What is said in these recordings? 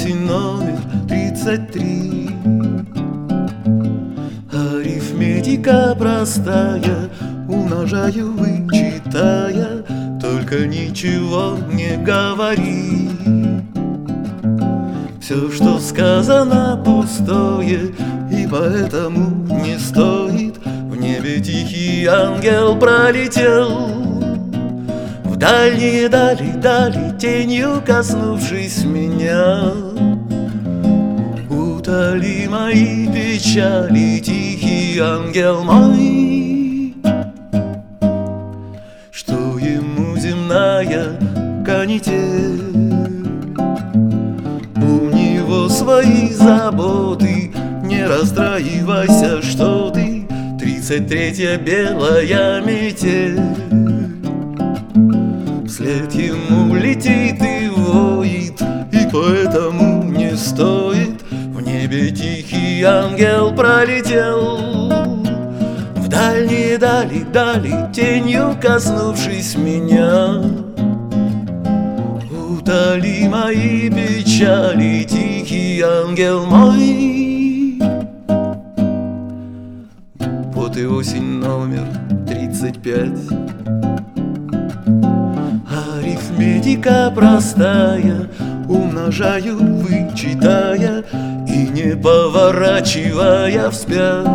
осень номер 33. Арифметика простая, умножаю, вычитая, только ничего не говори. Все, что сказано, пустое, и поэтому не стоит. В небе тихий ангел пролетел, в дальние дали, дали, тенью коснувшись меня. Утоли мои печали, тихий ангел мой, что ему земная канитель. У него свои заботы, не расстраивайся, что ты 33-я белая метель. Вслед ему летит и воет, и поэтому не стоит. В небе тихий ангел пролетел, в дальние дали, дали, тенью коснувшись меня. Утоли мои печали, тихий ангел мой. Вот и осень номер 35. Арифметика простая, умножаю, вычитая, и не поворачивая вспять.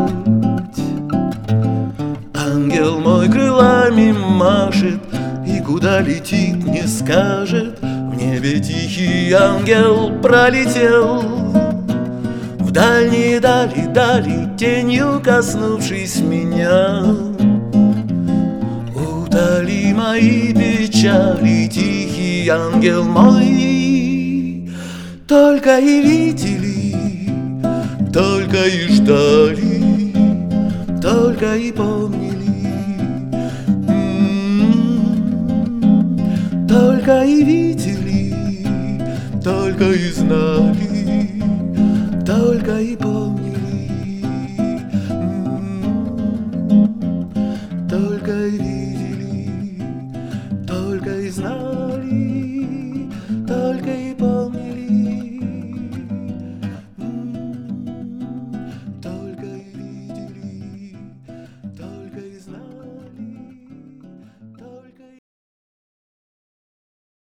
Ангел мой крылами машет, и куда летит, не скажет. В небе тихий ангел пролетел, в дальние дали, дали, тенью коснувшись меня. Утоли мои печали, тихий ангел мой. Только и видели, только и ждали, только и помнили, только и видели, только и знали, только и помнили.